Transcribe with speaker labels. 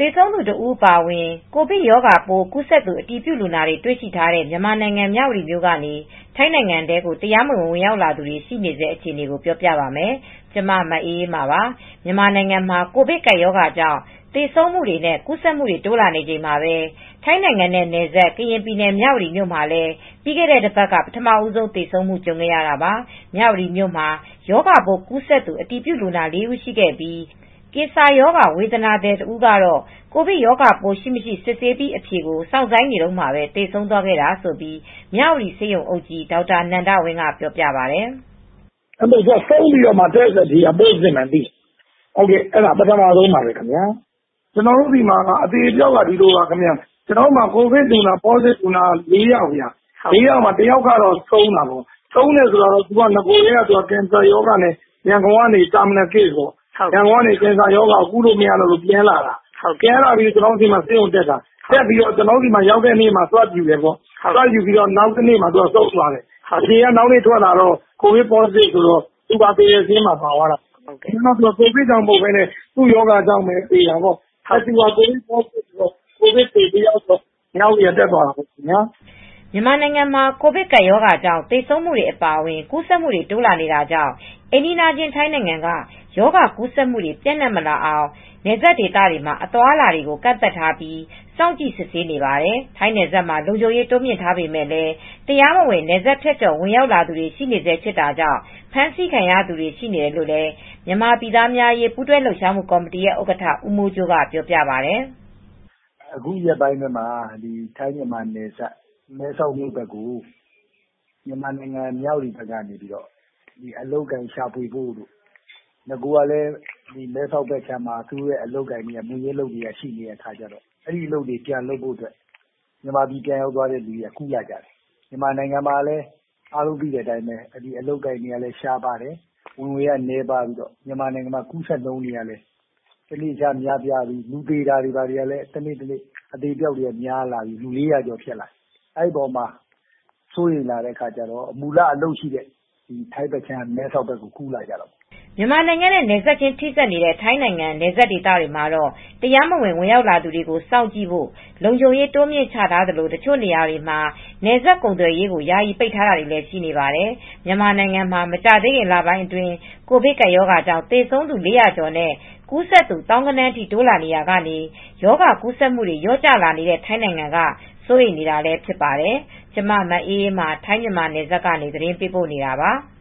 Speaker 1: သေဆုံးသူတဦးပါဝင်ကိုဗစ်ရောဂါပိုးကူးစက်သူအတည်ပြုလူနာတွေတွေ့ရှိထားတဲ့မြန်မာနိုင်ငံမြဝတီမြို့ကနေထိုင်းနိုင်ငံတဲကိုတရားမဝင်ဝင်ရောက်လာသူတွေရှိနေစေအခြေအနေကိုပြောပြပါမယ်။ကျမမအေးအေးပါပါ။မြန်မာနိုင်ငံမှာကိုဗစ်ကပ်ရောဂါကြောင့်သေဆုံးမှုတွေနဲ့ကူးစက်မှုတွေတိုးလာနေချိန်မှာပဲထိုင်းနိုင်ငံနဲ့နယ်စပ်ကရင်ပြည်နယ်မြဝတီမြို့မှာလည်းပြီးခဲ့တဲ့တစ်ပတ်ကပထမဦးဆုံးသေဆုံးမှုကြုံခဲ့ရတာပါ။မြဝတီမြို့မှာရောဂါပိုးကူးစက်သူအတည်ပြုလူနာ4ဦးရှိခဲ့ပြီးကင်ဆာရောဂါဝေဒနာသည်တဦးကတော့ကိုဗစ်ရောဂါပိုးရှိမရှိစစ်ဆေးပြီးအဖြေကိုစောင့်ဆိုင်းနေတော့မှပဲသေဆုံးသွားခဲ့တာဆိုပြီးမြဝတီဆေးရုံအုပ်ကြီးဒေါက်တာနန္ဒဝင်းကပြောပြပါတယ်
Speaker 2: ။အဲ့တော့ဆုံးပြီးတော့မှတက်တဲ့ဒီအပိုးစင်မှန်ပြီ။ဟုတ်ကဲ့အဲ့ဒါပထမဆုံးပါပဲခင်ဗျာ။ကျွန်တော်တို့ဒီမှာအသေးပြောက်ကဒီလိုပါခင်ဗျာ။ကျွန်တော်မှာကိုဗစ်လူနာ positive လူနာ4ယောက်ဗျာ။4ယောက်မှာ1ယောက်ကတော့ဆုံးတာပေါ့။ဆုံးတယ်ဆိုတော့သူကငကိုရဲကသူကကင်ဆာရောဂါနဲ့ရန်ကုန်ကနေတာမန်caseပေါ့။ရန်ကုန်ကနေကင်ဆာရောဂါကူးလို့မရလို့ပြန်လာတာ။ပြန်လာပြီးကျွန်တော်ဒီမှာဆေးရုံတက်တာ။တက်ပြီးတော့ကျွန်တော်ဒီမှာရောက်တဲ့နေ့မှာသွားပြူတယ်ပေါ့။သွားယူပြီးတော့နောက်တစ်နေ့မှာသူကဆုံးသွားတယ်။အဖြေကနောက်နေ့ထွက်လာတော့ကိုဗစ် positive ဆိုတော့သူကသေတဲ့ဆေးမှာပါသွားတာ။ဟုတ်ကဲ့။နောက်တော့ကိုဗစ်ကြောင့်ပုံပဲနဲ့သူ့ယောဂကြောင့်ပဲသေတာပေါ့။အဲဒီကကိုဗစ် positive ဆိုတော့ကိုဗစ်သေပြီးတော့နောက်ရတက်သွားတာပေါ့နော်။
Speaker 1: မြန်မာနိုင်ငံမှာကိုဗစ်ကပ်ရောဂါကြောင့်သေဆုံးမှုတွေအပါအဝင်ကူးစက်မှုတွေတိုးလာနေတာကြောင့်အိန္ဒိယချင်းထိုင်းနိုင်ငံကရောဂါကူးစက်မှုတွေပြန့်နှံ့မလာအောင်နယ်စပ်ဒေသတွေမှာအသွားအလာတွေကိုကန့်သတ်ထားပြီးစောင့်ကြည့်စစ်ဆေးနေပါတယ်။ထိုင်းနယ်စပ်မှာလုံခြုံရေးတိုးမြှင့်ထားပေမဲ့လည်းတရားမဝင်နယ်စပ်ဖြတ်ကျော်ဝင်ရောက်လာသူတွေရှိနေသေးဖြစ်တာကြောင့်ဖမ်းဆီးခံရသူတွေရှိနေတယ်လို့လည်းမြန်မာပြည်သားများရေးပူးတွဲလှုပ်ရှားမှုကော်မတီရဲ့ဥက္ကဋ္ဌဦးမိုးကျိုးကပြောပြပါတယ်
Speaker 3: ။အခုရက်ပိုင်းမှာထိုင်းမြန်မာနယ်စပ်မဲဆောက်မြို့ဘက်ကိုမြန်မာနိုင်ငံမြဝတီဘက်ကနေပြီးတော့အလုပ်ကိုင်ရှာဖွေဖို့တို့ငကိုကလည်းမဲဆောက်ဘက်ခြမ်းမှာသူ့ရဲ့အလုပ်ကိုင်တွေကမူရင်းလုပ်တွေကရှိနေတဲ့အခါကျတော့အဲ့ဒီအလုပ်တွေပြန်လုပ်ဖို့အတွက်မြန်မာပြည်ပြန်ရောက်သွားတဲ့လူတွေကကူးလာကြတယ်မြန်မာနိုင်ငံမှာလည်းအားလုံးပြီးတဲ့အတိုင်းပဲဒီအလုပ်ကိုင်တွေကလည်းရှားပါတယ်ဝင်ငွေကနေပါပြီးတော့မြန်မာနိုင်ငံမှာကူးစက်နှုန်းတွေကလည်းတနေ့ချများပြားပြီးလူသေးတာတွေကလည်းတနေ့အသေးပြောက်တွေကများလာပြီးလူ400ကျော်ဖြစ်လာအဲ့ဒီပေါ်မှာစိုးရိမ်လာတဲ့အခါကျတော့မူလအလုပ်ရှိတဲ့ထိုင်းဘက်ခြမ်းမဲဆောက်ဘက်ကိုကူးလာကြတော့
Speaker 1: မြန်မာနိုင်ငံနဲ့နယ်စပ်ချင်းထိစပ်နေတဲ့ထိုင်းနိုင်ငံနယ်စပ်ဒေသတွေမှာတော့တရားမဝင်ဝင်ရောက်လာသူတွေကိုစောင့်ကြည့်ဖို့လုံခြုံရေးတိုးမြင့်ချထားသလိုတချို့နေရာတွေမှာနယ်စပ်ကုန်သွယ်ရေးကိုယာယီပိတ်ထားတာတွေလည်းရှိနေပါတယ်။မြန်မာနိုင်ငံမှာမကြသေးခင်လပိုင်းအတွင်းကိုဗစ်ကပ်ရောဂါကြောင့်သေဆုံးသူ400ကျော်နဲ့ကူးစက်သူသောင်းဂဏန်းထိတိုးလာနေရာကနေရောဂါကူးစက်မှုတွေလျော့ကျလာနေတဲ့ထိုင်းနိုင်ငံကစိုးရိမ်နေတာလည်းဖြစ်ပါတယ်။ကျမမအေးအေးမှာထိုင်းမြန်မာနယ်စပ်ကနေသတင်းပေးပို့နေတာပါ။